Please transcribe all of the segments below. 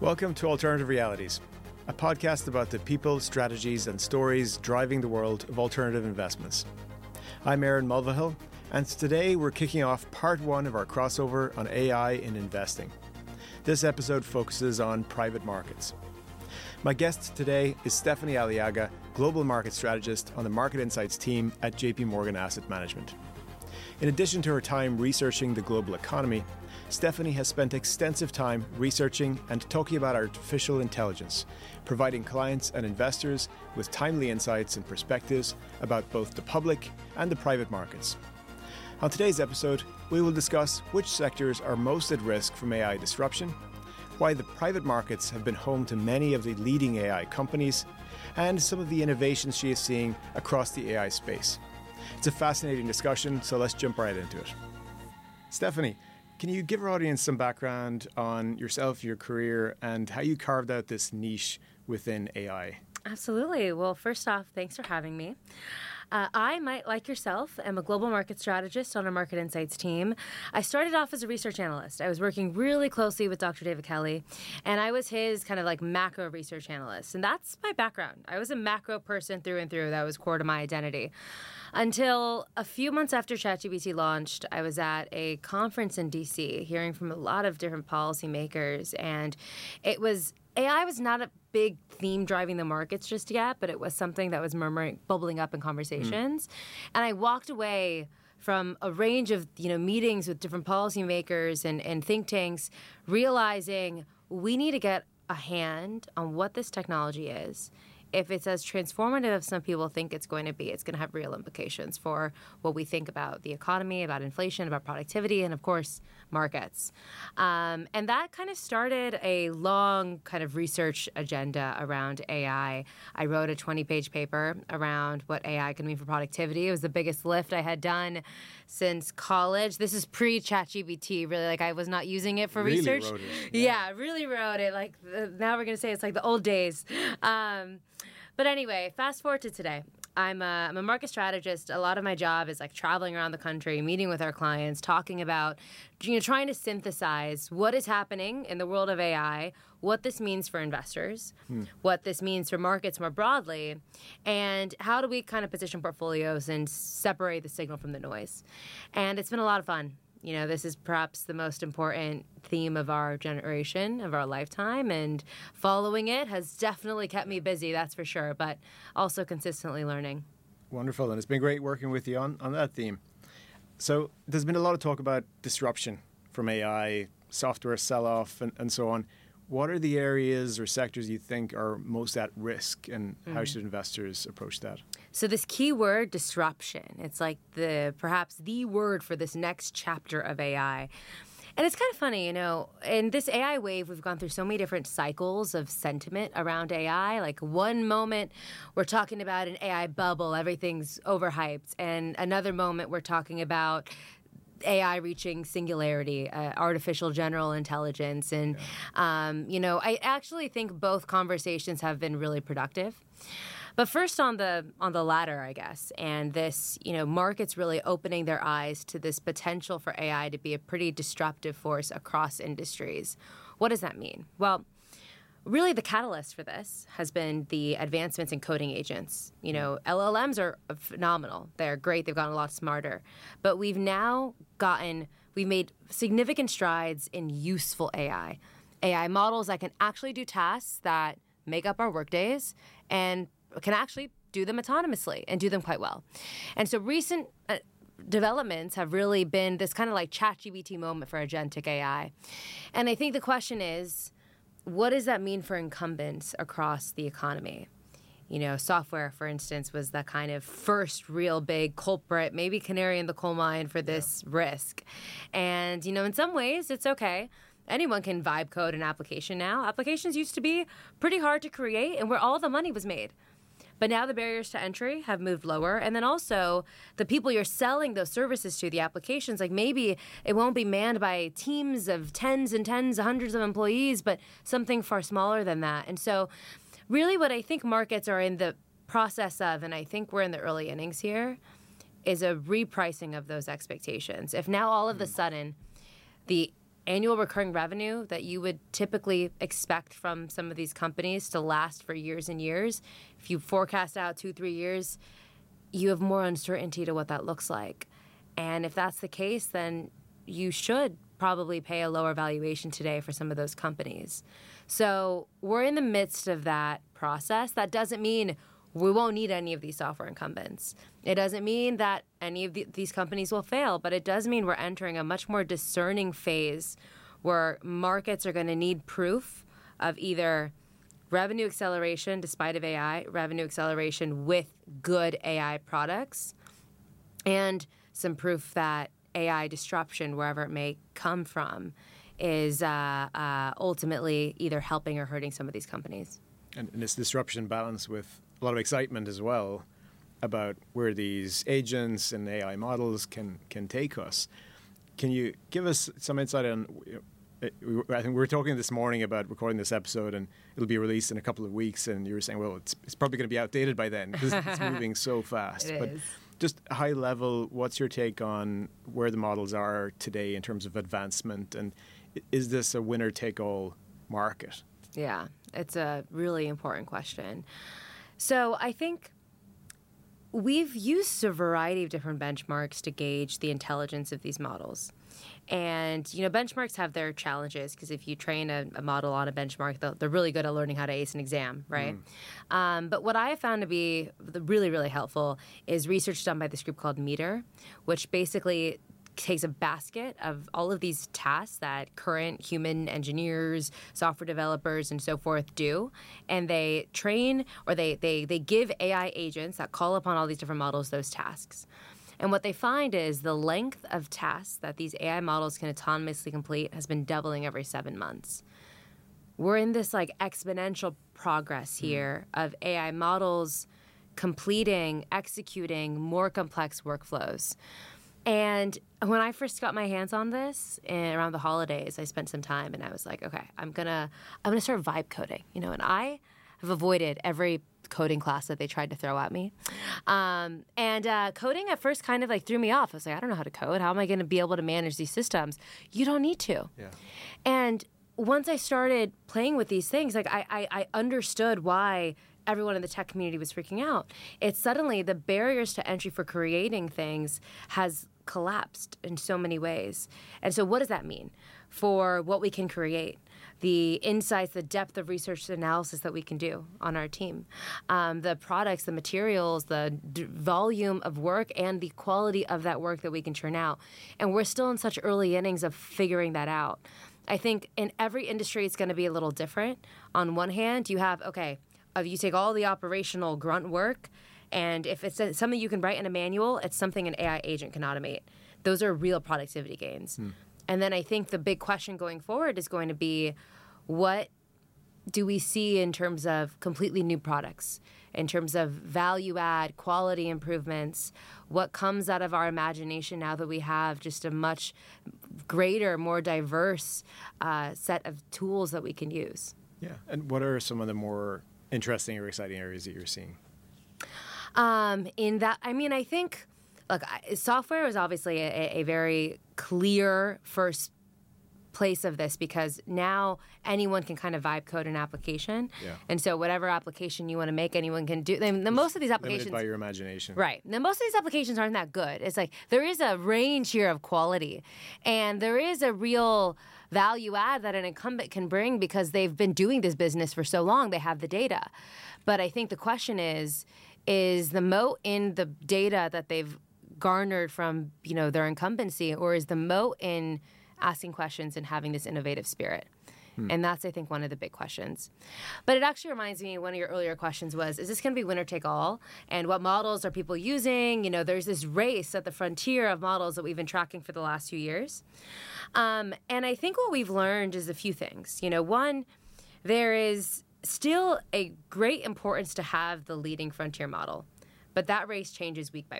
Welcome to Alternative Realities, a podcast about the people, strategies, and stories driving the world of alternative investments. I'm Aaron Mulvihill, and today we're kicking off part one of our crossover on AI in investing. This episode focuses on private markets. My guest today is Stephanie Aliaga, Global Market Strategist on the Market Insights team at JP Morgan Asset Management. In addition to her time researching the global economy, Stephanie has spent extensive time researching and talking about artificial intelligence, providing clients and investors with timely insights and perspectives about both the public and the private markets. On today's episode, we will discuss which sectors are most at risk from AI disruption, why the private markets have been home to many of the leading AI companies, and some of the innovations she is seeing across the AI space. It's a fascinating discussion, so let's jump right into it. Stephanie, can you give our audience some background on yourself, your career, and how you carved out this niche within AI? Absolutely. Well, first off, thanks for having me. I, like yourself, am a global market strategist on our Market Insights team. I started off as a research analyst. I was working really closely with Dr. David Kelly, and I was his kind of like macro research analyst. And that's my background. I was a macro person through and through. That was core to my identity. Until a few months after ChatGPT launched, I was at a conference in DC hearing from a lot of different policymakers, and AI was not a big theme driving the markets just yet, but it was something that was bubbling up in conversations. And I walked away from a range of meetings with different policymakers and think tanks, realizing we need to get a hand on what this technology is. If it's as transformative as some people think it's going to be, it's going to have real implications for what we think about the economy, about inflation, about productivity, and of course, markets. And that kind of started a long kind of research agenda around AI. I wrote a 20-page paper around what AI can mean for productivity. It was the biggest lift I had done since college. This is pre-ChatGPT, really. Like, I was not using it for research. Wrote it. Yeah, really wrote it. Like, now we're going to say it's like the old days. But anyway, fast forward to today. I'm a market strategist. A lot of my job is like traveling around the country, meeting with our clients, talking about, trying to synthesize what is happening in the world of AI, what this means for investors, what this means for markets more broadly, and how do we kind of position portfolios and separate the signal from the noise. And it's been a lot of fun. This is perhaps the most important theme of our generation, of our lifetime, and following it has definitely kept me busy, that's for sure, but also consistently learning. Wonderful, and it's been great working with you on that theme. So there's been a lot of talk about disruption from AI, software sell-off, and so on. What are the areas or sectors you think are most at risk, and how should investors approach that? So this key word, disruption, it's like perhaps the word for this next chapter of AI. And it's kind of funny, in this AI wave, we've gone through so many different cycles of sentiment around AI. Like one moment, we're talking about an AI bubble, everything's overhyped. And another moment, we're talking about AI reaching singularity, artificial general intelligence. And, I actually think both conversations have been really productive. But first on the latter, I guess, and this, markets really opening their eyes to this potential for AI to be a pretty disruptive force across industries. What does that mean? Well, really the catalyst for this has been the advancements in coding agents. LLMs are phenomenal. They're great. They've gotten a lot smarter. But we've made significant strides in useful AI. AI models that can actually do tasks that make up our workdays and can actually do them autonomously and do them quite well. And so recent developments have really been this kind of like ChatGPT moment for agentic AI. And I think the question is, what does that mean for incumbents across the economy? Software, for instance, was the kind of first real big culprit, maybe canary in the coal mine for this risk. And, in some ways, it's okay. Anyone can vibe code an application now. Applications used to be pretty hard to create and where all the money was made. But now the barriers to entry have moved lower. And then also the people you're selling those services to, the applications, like maybe it won't be manned by teams of tens and tens, hundreds of employees, but something far smaller than that. And so really what I think markets are in the process of, and I think we're in the early innings here, is a repricing of those expectations. If now all of a sudden the annual recurring revenue that you would typically expect from some of these companies to last for years and years, if you forecast out 2-3 years, you have more uncertainty to what that looks like. And if that's the case, then you should probably pay a lower valuation today for some of those companies. So we're in the midst of that process. That doesn't mean we won't need any of these software incumbents. It doesn't mean that any of these companies will fail, but it does mean we're entering a much more discerning phase where markets are going to need proof of either revenue acceleration despite of AI, revenue acceleration with good AI products, and some proof that AI disruption, wherever it may come from, is ultimately either helping or hurting some of these companies. And this disruption balance with a lot of excitement as well about where these agents and AI models can take us. Can you give us some insight on, I think we were talking this morning about recording this episode and it'll be released in a couple of weeks, and you were saying, well, it's probably going to be outdated by then because it's moving so fast. It but is. Just high level, what's your take on where the models are today in terms of advancement, and is this a winner-take-all market? Yeah, it's a really important question. So I think we've used a variety of different benchmarks to gauge the intelligence of these models. And, benchmarks have their challenges because if you train a model on a benchmark, they're really good at learning how to ace an exam, right? But what I have found to be really, really helpful is research done by this group called Meter, which basically takes a basket of all of these tasks that current human engineers, software developers, and so forth do, and they train or they give AI agents that call upon all these different models those tasks. And what they find is the length of tasks that these AI models can autonomously complete has been doubling every 7 months. We're in this exponential progress here of AI models completing, executing more complex workflows. And when I first got my hands on this around the holidays, I spent some time and I was like, okay, I'm gonna start vibe coding, and I have avoided every coding class that they tried to throw at me. Coding at first kind of threw me off. I was like, I don't know how to code. How am I going to be able to manage these systems? You don't need to. Yeah. And once I started playing with these things, I understood why everyone in the tech community was freaking out. It's suddenly the barriers to entry for creating things has collapsed in so many ways. And so what does that mean for what we can create? The insights, the depth of research analysis that we can do on our team, the products, the materials, the volume of work, and the quality of that work that we can churn out. And we're still in such early innings of figuring that out. I think in every industry, it's going to be a little different. On one hand, you have, you take all the operational grunt work, and if it's something you can write in a manual, it's something an AI agent can automate. Those are real productivity gains. And then I think the big question going forward is going to be, what do we see in terms of completely new products, in terms of value add, quality improvements? What comes out of our imagination now that we have just a much greater, more diverse set of tools that we can use? Yeah. And what are some of the more interesting or exciting areas that you're seeing? I think, software is obviously a very clear first place of this because now anyone can kind of vibe code an application. Yeah. And so whatever application you want to make, anyone can do. Most of these applications... Limited by your imagination. Right. Now, most of these applications aren't that good. It's there is a range here of quality, and there is a real value add that an incumbent can bring because they've been doing this business for so long. They have the data. But I think the question is the moat in the data that they've garnered from, their incumbency, or is the moat in asking questions and having this innovative spirit? And that's, I think, one of the big questions. But it actually reminds me, one of your earlier questions was, is this going to be winner take all? And what models are people using? There's this race at the frontier of models that we've been tracking for the last few years. And I think what we've learned is a few things. One, there is still a great importance to have the leading frontier model, but that race changes week by week.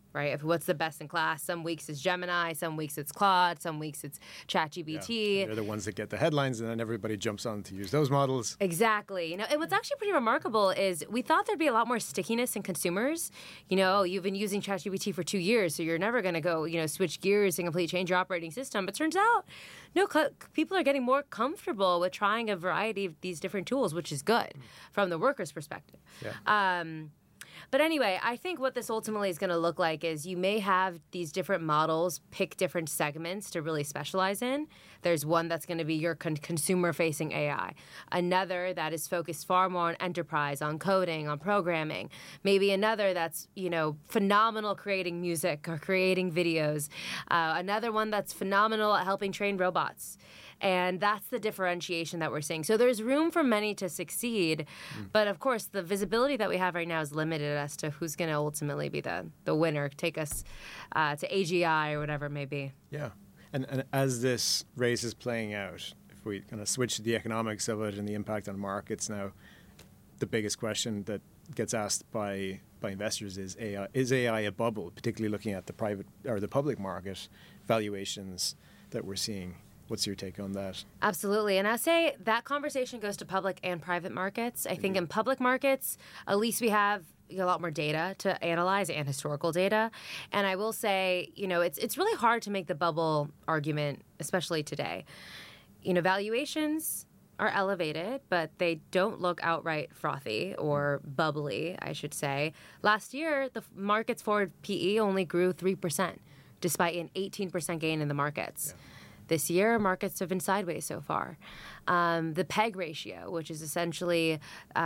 right? If what's the best in class? Some weeks it's Gemini, some weeks it's Claude, some weeks it's ChatGPT. Yeah. They're the ones that get the headlines, and then everybody jumps on to use those models. Exactly. And what's actually pretty remarkable is we thought there'd be a lot more stickiness in consumers. You've been using ChatGPT for 2 years, so you're never going to go, switch gears and completely change your operating system. But turns out, no, people are getting more comfortable with trying a variety of these different tools, which is good from the worker's perspective. Yeah. But anyway, I think what this ultimately is going to look like is you may have these different models pick different segments to really specialize in. There's one that's going to be your consumer-facing AI. Another that is focused far more on enterprise, on coding, on programming. Maybe another that's, phenomenal creating music or creating videos. Another one that's phenomenal at helping train robots. And that's the differentiation that we're seeing. So there's room for many to succeed. But of course, the visibility that we have right now is limited as to who's going to ultimately be the winner, take us to AGI or whatever it may be. Yeah. And as this race is playing out, if we kind of switch to the economics of it and the impact on markets now, the biggest question that gets asked by investors is AI a bubble, particularly looking at the private or the public market valuations that we're seeing. What's your take on that? Absolutely. And I say that conversation goes to public and private markets. I think in public markets, at least we have a lot more data to analyze and historical data. And I will say, it's really hard to make the bubble argument, especially today. Valuations are elevated, but they don't look outright frothy or bubbly, I should say. Last year, the market's forward PE only grew 3%, despite an 18% gain in the markets. Yeah. This year, markets have been sideways so far. The PEG ratio, which is essentially,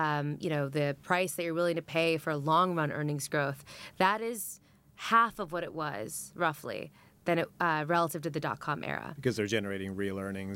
the price that you're willing to pay for long-run earnings growth, that is half of what it was, roughly, relative to the dot-com era. Because they're generating real earnings.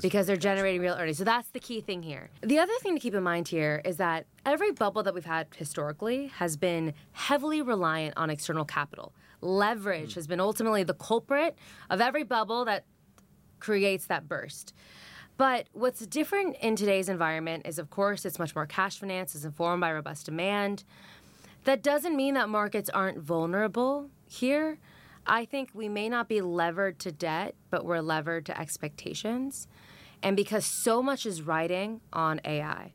So that's the key thing here. The other thing to keep in mind here is that every bubble that we've had historically has been heavily reliant on external capital. Leverage has been ultimately the culprit of every bubble that creates that burst. But what's different in today's environment is, of course, it's much more cash finance, it's informed by robust demand. That doesn't mean that markets aren't vulnerable here. I think we may not be levered to debt, but we're levered to expectations. And because so much is riding on AI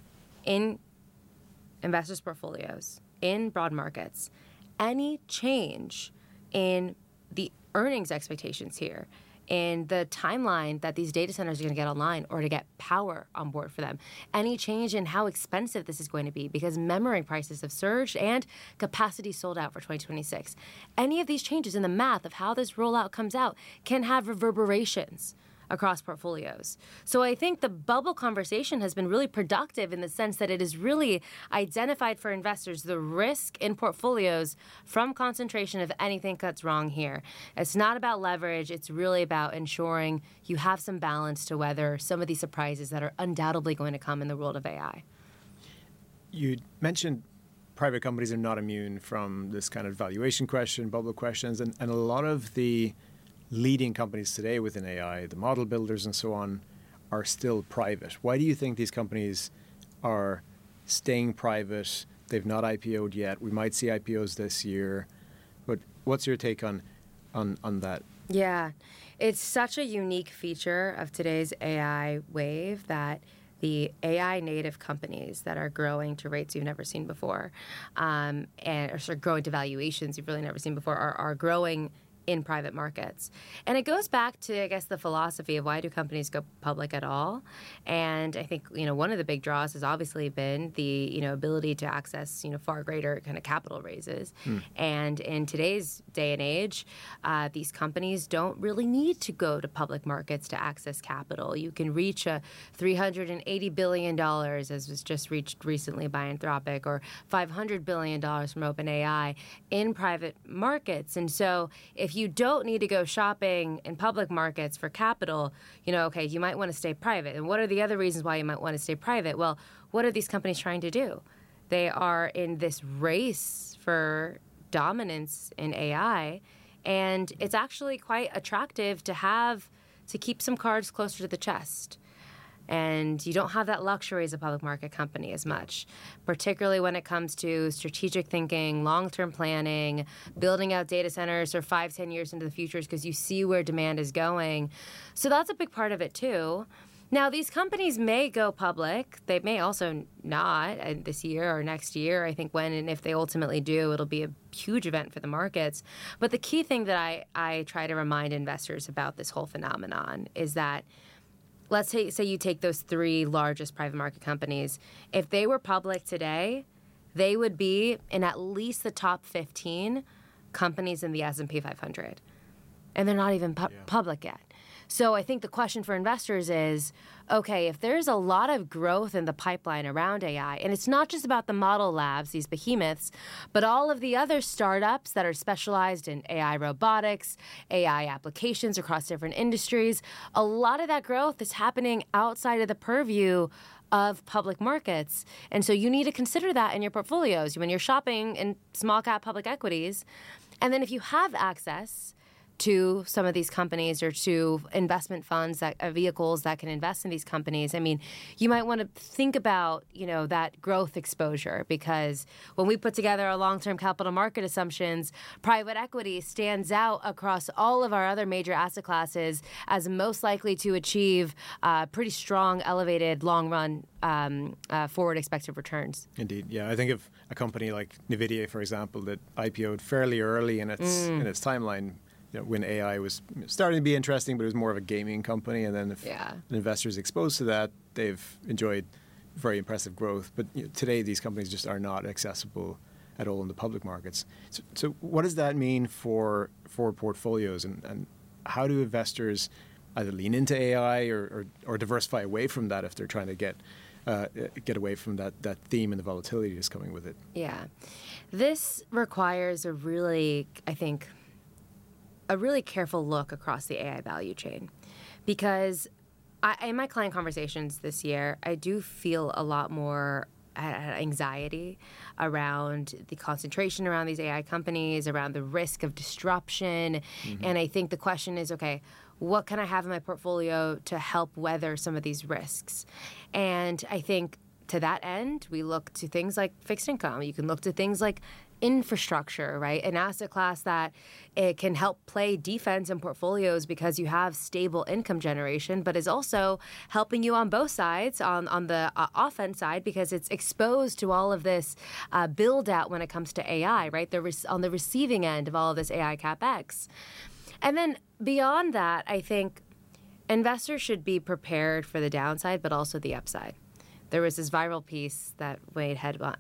in investors' portfolios, in broad markets, any change in the earnings expectations here, in the timeline that these data centers are going to get online or to get power on board for them. Any change in how expensive this is going to be because memory prices have surged and capacity sold out for 2026. Any of these changes in the math of how this rollout comes out can have reverberations across portfolios. So I think the bubble conversation has been really productive in the sense that it has really identified for investors the risk in portfolios from concentration if anything cuts wrong here. It's not about leverage. It's really about ensuring you have some balance to weather some of these surprises that are undoubtedly going to come in the world of AI. You mentioned private companies are not immune from this kind of valuation question, bubble questions, and a lot of the leading companies today within AI, the model builders and so on, are still private. Why do you think these companies are staying private? They've not IPO'd yet. We might see IPOs this year. But what's your take on that? Yeah, it's such a unique feature of today's AI wave that the AI native companies that are growing to rates you've never seen before, or growing to valuations you've really never seen before, are growing in private markets. And it goes back to, I guess, the philosophy of why do companies go public at all? And I think, one of the big draws has obviously been the, ability to access, far greater kind of capital raises. And in today's day and age, these companies don't really need to go to public markets to access capital. You can reach a $380 billion, as was just reached recently by Anthropic, or $500 billion from OpenAI in private markets. And so if you don't need to go shopping in public markets for capital, you might want to stay private. And what are the other reasons why you might want to stay private? Well, what are these companies trying to do? They are in this race for dominance in AI, and it's actually quite attractive to keep some cards closer to the chest. And you don't have that luxury as a public market company as much, particularly when it comes to strategic thinking, long-term planning, building out data centers for 5-10 years into the future because you see where demand is going. So that's a big part of it too. Now, these companies may go public. They may also not this year or next year. I think when and if they ultimately do, it'll be a huge event for the markets. But the key thing that I try to remind investors about this whole phenomenon is that let's say you take those 3 largest private market companies. If they were public today, they would be in at least the top 15 companies in the S&P 500. And they're not even public yet. So I think the question for investors is, okay, if there's a lot of growth in the pipeline around AI, and it's not just about the model labs, these behemoths, but all of the other startups that are specialized in AI robotics, AI applications across different industries, a lot of that growth is happening outside of the purview of public markets. And so you need to consider that in your portfolios when you're shopping in small cap public equities. And then if you have access to some of these companies or to investment funds that vehicles that can invest in these companies, I mean, you might want to think about, that growth exposure, because when we put together our long-term capital market assumptions, private equity stands out across all of our other major asset classes as most likely to achieve pretty strong, elevated, long-run forward expected returns. Indeed, yeah. I think of a company like NVIDIA, for example, that IPO'd fairly early in its timeline. When AI was starting to be interesting, but it was more of a gaming company. And then if an investor's exposed to that, they've enjoyed very impressive growth. But today, these companies just are not accessible at all in the public markets. So what does that mean for portfolios? And how do investors either lean into AI or diversify away from that if they're trying to get away from that theme and the volatility that's coming with it? Yeah. This requires a really careful look across the AI value chain, because in my client conversations this year, I do feel a lot more anxiety around the concentration around these AI companies, around the risk of disruption. Mm-hmm. And I think the question is, okay, what can I have in my portfolio to help weather some of these risks? And I think to that end, we look to things like fixed income. You can look to things like infrastructure, right? An asset class that it can help play defense in portfolios because you have stable income generation, but is also helping you on both sides, on the offense side, because it's exposed to all of this build out when it comes to AI, right? They're on the receiving end of all of this AI CapEx. And then beyond that, I think investors should be prepared for the downside, but also the upside. There was this viral piece that made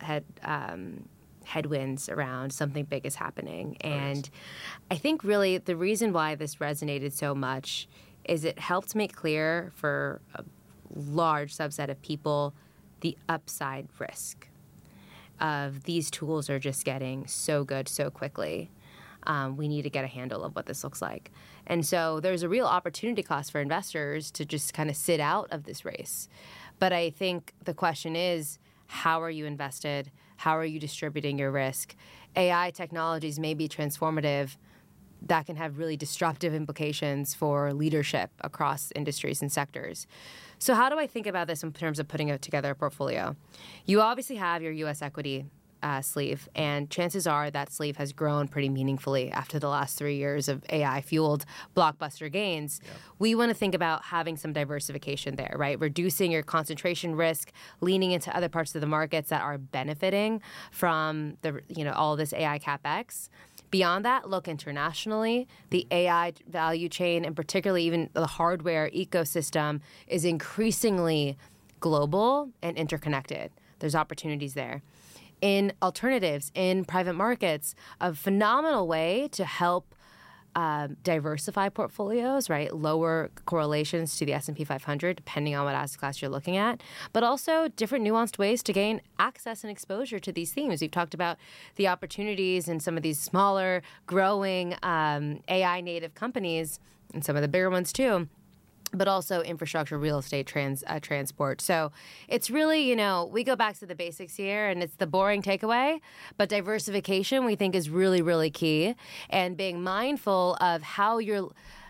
headwinds around something big is happening. And I think really the reason why this resonated so much is it helped make clear for a large subset of people the upside risk of these tools are just getting so good so quickly. We need to get a handle of what this looks like. And so there's a real opportunity cost for investors to just kind of sit out of this race. But I think the question is, how are you invested? How are you distributing your risk? AI technologies may be transformative. That can have really disruptive implications for leadership across industries and sectors. So how do I think about this in terms of putting together a portfolio? You obviously have your U.S. equity sleeve, and chances are that sleeve has grown pretty meaningfully after the last 3 years of AI-fueled blockbuster gains. Yeah. We want to think about having some diversification there, right? Reducing your concentration risk, leaning into other parts of the markets that are benefiting from all this AI CapEx. Beyond that, look internationally. The AI value chain, and particularly even the hardware ecosystem, is increasingly global and interconnected. There's opportunities there. In alternatives, in private markets, a phenomenal way to help diversify portfolios, right? Lower correlations to the S&P 500, depending on what asset class you're looking at, but also different nuanced ways to gain access and exposure to these themes. We've talked about the opportunities in some of these smaller, growing AI native companies, and some of the bigger ones too, but also infrastructure, real estate, transport. So it's really, we go back to the basics here, and it's the boring takeaway, but diversification we think is really, really key, and being mindful of how you're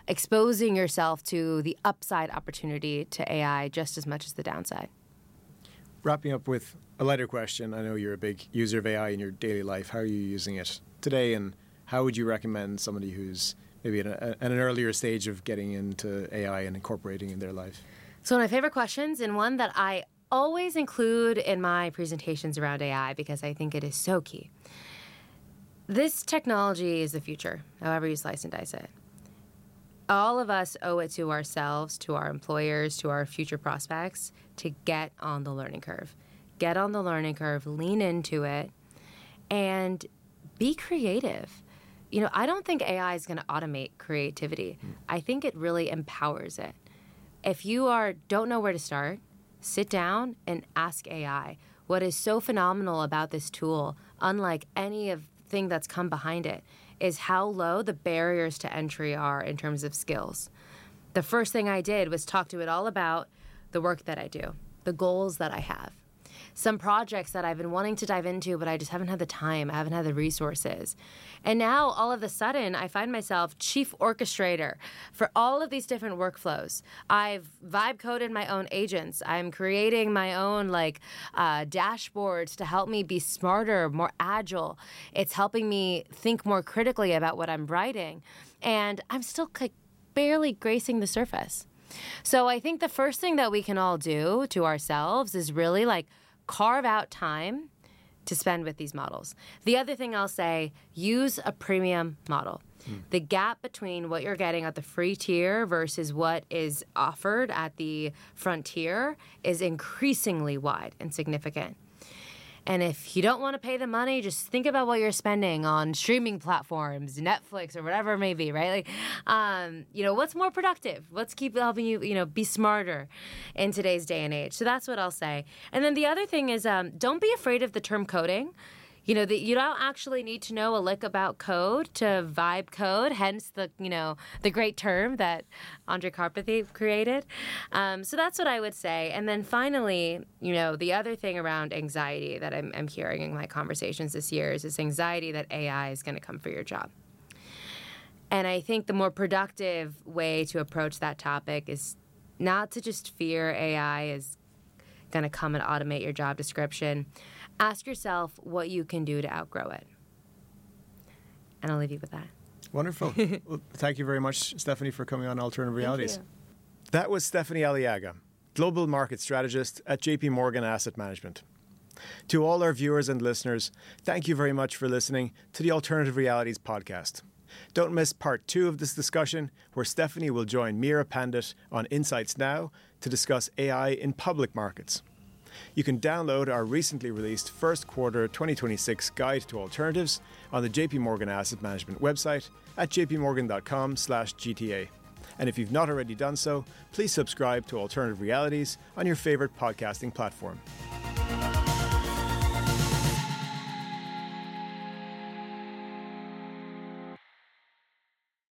exposing yourself to the upside opportunity to AI just as much as the downside. Wrapping up with a lighter question, I know you're a big user of AI in your daily life. How are you using it today, and how would you recommend somebody who's maybe at an earlier stage of getting into AI and incorporating in their life? So one of my favorite questions, and one that I always include in my presentations around AI because I think it is so key. This technology is the future, however you slice and dice it. All of us owe it to ourselves, to our employers, to our future prospects to get on the learning curve. Get on the learning curve, lean into it, and be creative. I don't think AI is going to automate creativity. I think it really empowers it. If you don't know where to start, sit down and ask AI. What is so phenomenal about this tool, unlike anything that's come behind it, is how low the barriers to entry are in terms of skills. The first thing I did was talk to it all about the work that I do, the goals that I have, some projects that I've been wanting to dive into, but I just haven't had the time, I haven't had the resources. And now, all of a sudden, I find myself chief orchestrator for all of these different workflows. I've vibe coded my own agents. I'm creating my own dashboards to help me be smarter, more agile. It's helping me think more critically about what I'm writing. And I'm still barely gracing the surface. So I think the first thing that we can all do to ourselves is really carve out time to spend with these models. The other thing I'll say, use a premium model. The gap between what you're getting at the free tier versus what is offered at the frontier is increasingly wide and significant. And if you don't want to pay the money, just think about what you're spending on streaming platforms, Netflix, or whatever it may be, right? What's more productive? Let's keep helping you, be smarter in today's day and age. So that's what I'll say. And then the other thing is, don't be afraid of the term coding. You don't actually need to know a lick about code to vibe code, hence the great term that Andrej Karpathy created. So that's what I would say. And then finally, the other thing around anxiety that I'm hearing in my conversations this year is this anxiety that AI is going to come for your job. And I think the more productive way to approach that topic is not to just fear AI is going to come and automate your job description. Ask yourself what you can do to outgrow it. And I'll leave you with that. Wonderful. Well, thank you very much, Stephanie, for coming on Alternative Realities. That was Stephanie Aliaga, Global Market Strategist at JP Morgan Asset Management. To all our viewers and listeners, thank you very much for listening to the Alternative Realities podcast. Don't miss part 2 of this discussion, where Stephanie will join Meera Pandit on Insights Now to discuss AI in public markets. You can download our recently released first quarter 2026 guide to alternatives on the JP Morgan Asset Management website at jpmorgan.com/GTA. And if you've not already done so, please subscribe to Alternative Realities on your favorite podcasting platform.